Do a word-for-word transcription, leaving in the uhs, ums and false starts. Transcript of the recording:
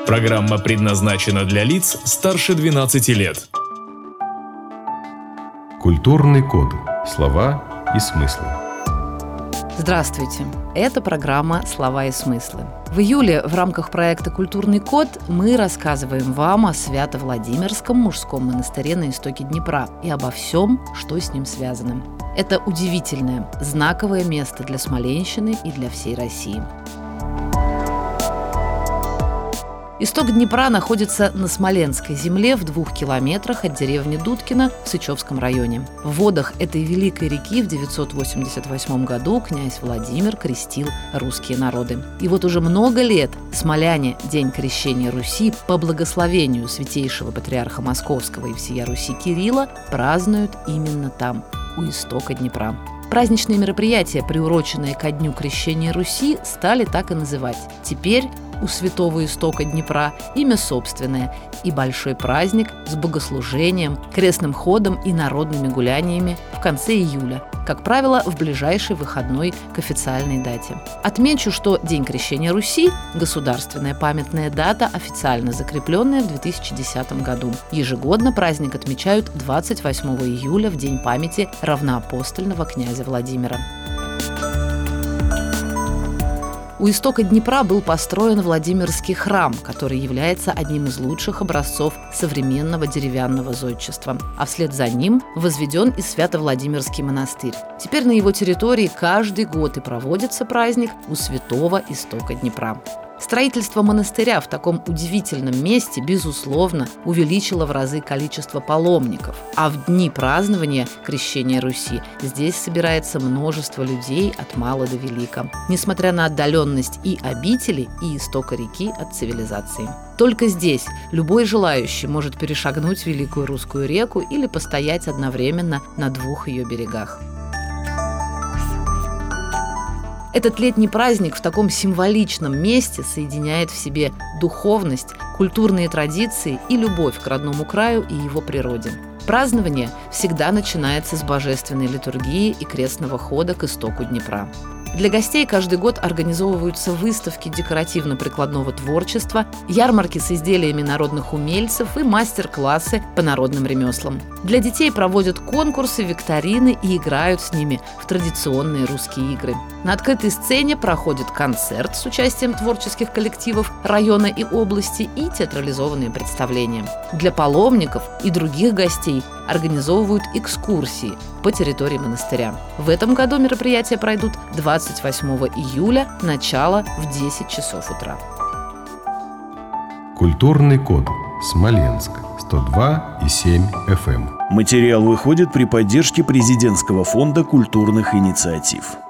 Программа предназначена для лиц старше двенадцати лет. Культурный код. Слова и смыслы. Здравствуйте! Это программа «Слова и смыслы». В июле в рамках проекта «Культурный код» мы рассказываем вам о Свято-Владимирском мужском монастыре на истоке Днепра и обо всем, что с ним связано. Это удивительное, знаковое место для Смоленщины и для всей России. Исток Днепра находится на Смоленской земле в двух километрах от деревни Дудкино в Сычевском районе. В водах этой великой реки в девятьсот восемьдесят восьмом году князь Владимир крестил русские народы. И вот уже много лет смоляне День крещения Руси по благословению святейшего патриарха Московского и всея Руси Кирилла празднуют именно там, у истока Днепра. Праздничные мероприятия, приуроченные ко Дню крещения Руси, стали так и называть. Теперь у святого истока Днепра имя собственное и большой праздник с богослужением, крестным ходом и народными гуляниями в конце июля, как правило, в ближайший выходной к официальной дате. Отмечу, что День крещения Руси – государственная памятная дата, официально закрепленная в две тысячи десятом году. Ежегодно праздник отмечают двадцать восьмого июля в День памяти равноапостольного князя Владимира. У истока Днепра был построен Владимирский храм, который является одним из лучших образцов современного деревянного зодчества. А вслед за ним возведен и Свято-Владимирский монастырь. Теперь на его территории каждый год и проводится праздник у святого истока Днепра. Строительство монастыря в таком удивительном месте, безусловно, увеличило в разы количество паломников. А в дни празднования крещения Руси здесь собирается множество людей от мала до велика, несмотря на отдаленность и обители, и истока реки от цивилизации. Только здесь любой желающий может перешагнуть Великую Русскую реку или постоять одновременно на двух ее берегах. Этот летний праздник в таком символичном месте соединяет в себе духовность, культурные традиции и любовь к родному краю и его природе. Празднование всегда начинается с божественной литургии и крестного хода к истоку Днепра. Для гостей каждый год организовываются выставки декоративно-прикладного творчества, ярмарки с изделиями народных умельцев и мастер-классы по народным ремеслам. Для детей проводят конкурсы, викторины и играют с ними в традиционные русские игры. На открытой сцене проходит концерт с участием творческих коллективов района и области и театрализованные представления. Для паломников и других гостей организовывают экскурсии по территории монастыря. В этом году мероприятия пройдут двадцать восьмого июля, начало в десять часов утра. Культурный код. Смоленск. сто два и семь эф эм. Материал выходит при поддержке Президентского фонда культурных инициатив.